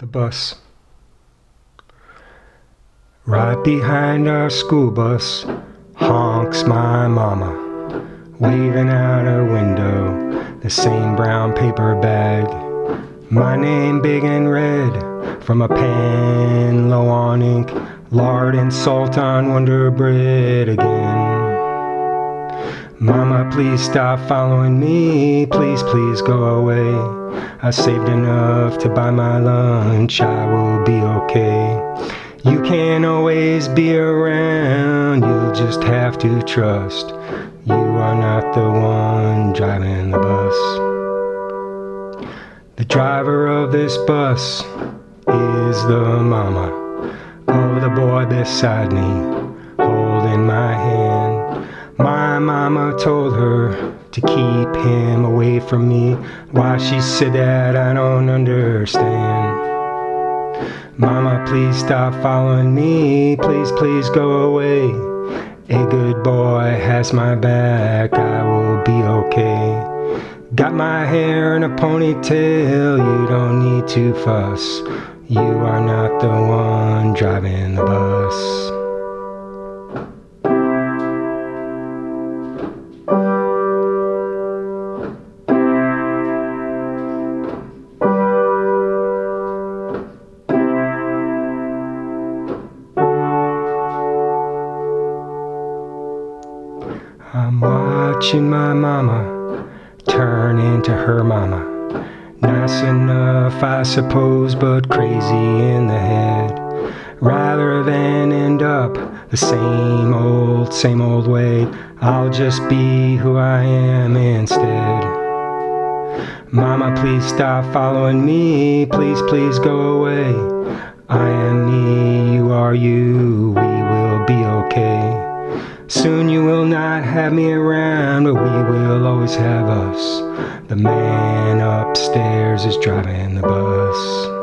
The bus. Right behind our school bus honks my mama, waving out her window the same brown paper bag. My name big and red from a pen low on ink, lard and salt on Wonder Bread again. Mama, please stop following me, please, please go away. I saved enough to buy my lunch, I will be okay. You can't always be around, you'll just have to trust. You are not the one driving the bus. The driver of this bus is the mama of the boy beside me, holding my hand. My mama told her to keep him away from me. Why she said that I don't understand. Mama, please stop following me, please, please go away. A good boy has my back, I will be okay. Got my hair in a ponytail, you don't need to fuss. You are not the one driving the bus. I'm watching my mama turn into her mama. Nice enough, I suppose, but crazy in the head. Rather than end up the same old way, I'll just be who I am instead. Mama, please stop following me, please, please go away. I am me, you are you, we will be okay. Soon you will not have me around, but we will always have us. The man upstairs is driving the bus.